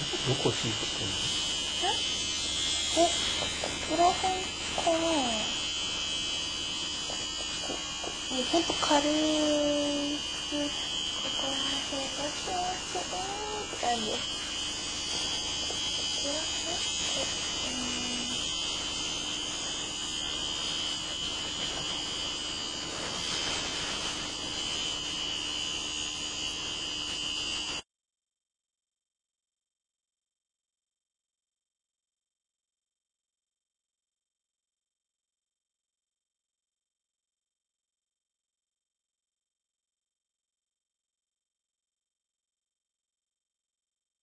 どこシーツしてんの？ ここら辺かな。ほんと軽く、ここら辺がシューって感じ。